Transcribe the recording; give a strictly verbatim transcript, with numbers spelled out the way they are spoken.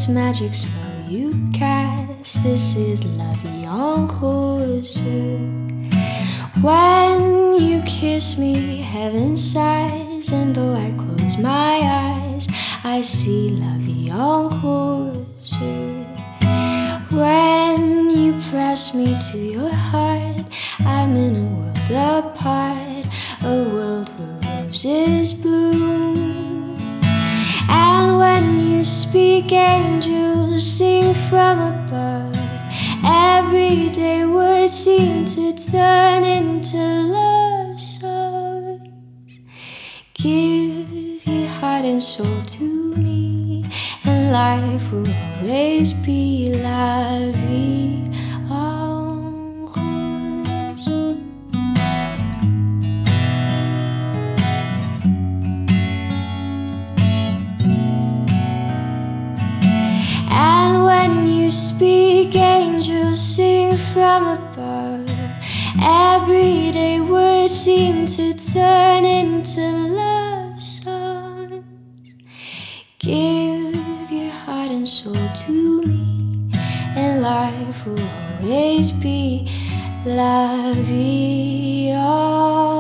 this magic spell you cast. This is la vie en rose. When you kiss me, heaven sighs, and though I close my eyes, I see la vie en rose. When you press me to your heart, I'm in a world apart, a world where roses bloom. And when you speak, angels sing from above. Everyday words seem to turn into love songs. Give your heart and soul to me, and life will always be la vie en rose. And when you speak, angels sing from above. Everyday words seem to turn into love songs. Give your heart and soul to me, and life will always be la vie en rose.